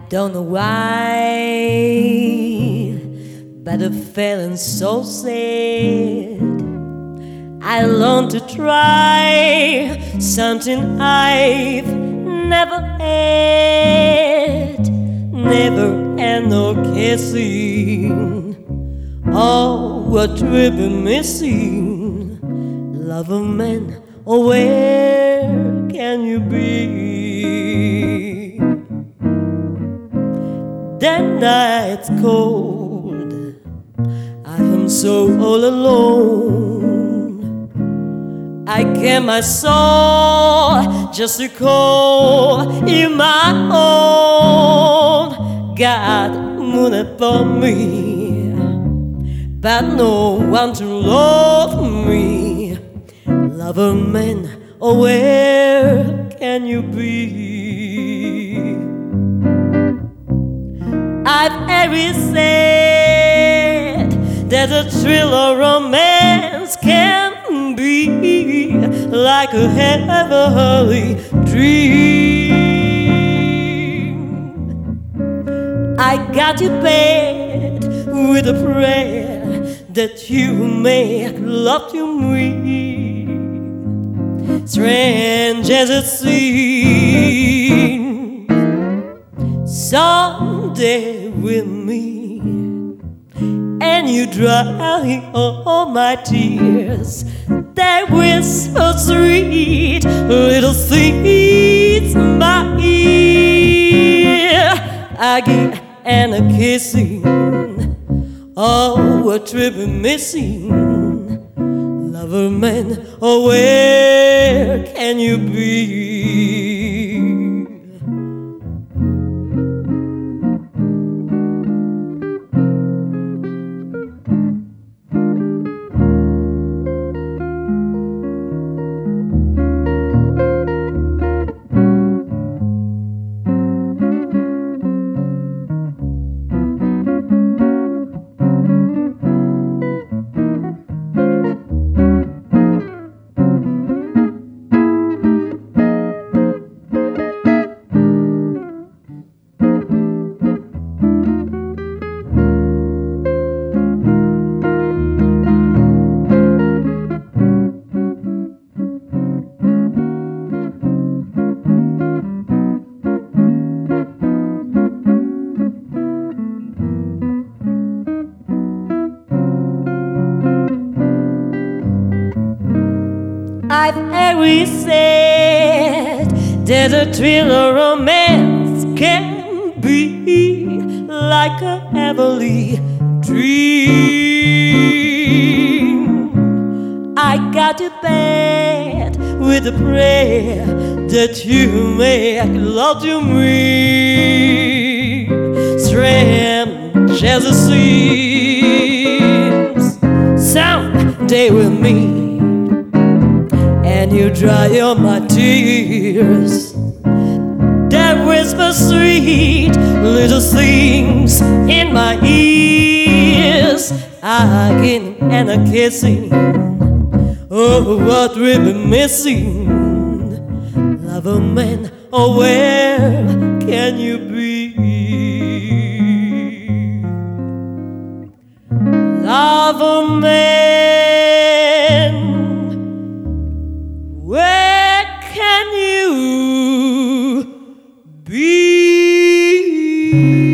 don't know why, but I'm feeling so sad. I long to try something I've never had. Never had no kissing. Oh, what we've been missing. Love of man, oh, where can you be? That night's cold, I am so all alone. I gave my soul just to call you my own. God moved upon me, but no one to love me. Love of man, oh, where can you be? I've always said that a thrill of romance can be like a heavenly dream. I got to bed with a prayer that you make love to me, strange as it seems. Someday with me, and you dry all my tears. That whisper sweet little seeds in my ear. Hugging and a kissing, oh, what we've been missing. Lover man, oh, where can you be? I've always said that a thrill of romance can be like a heavenly dream. I got to bed with a prayer that you make love to me, strange as it seems. Someday with me, and you dry all my tears. That whisper sweet little things in my ears. Hugging and a kissing, oh, what we've been missing. Love of man, oh, where can you be? Love of man, where can you be?